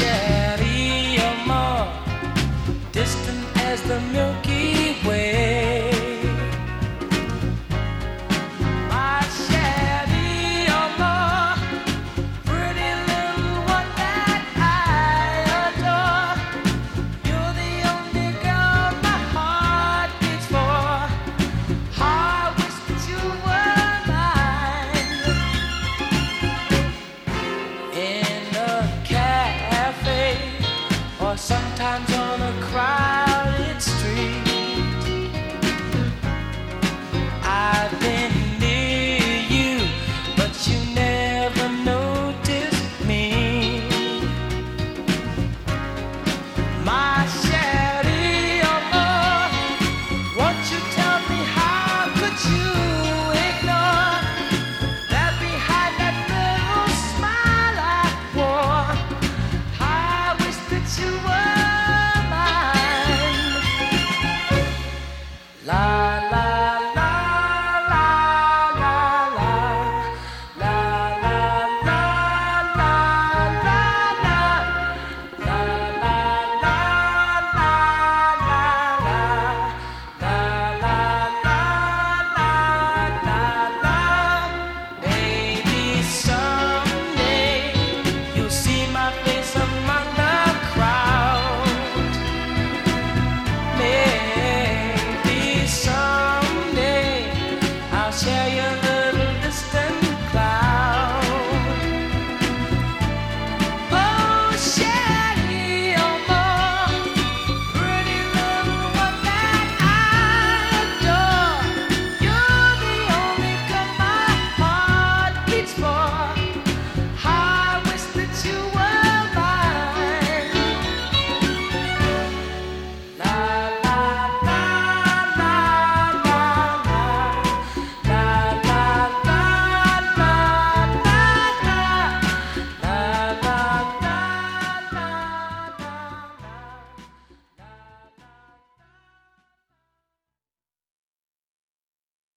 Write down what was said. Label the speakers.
Speaker 1: Shelly, you're more distant as the Milky Way. My Shelly, you're more pretty little one that I adore. You're the only girl my heart beats for. I wish that you were mine. In a cafe or sometimes on a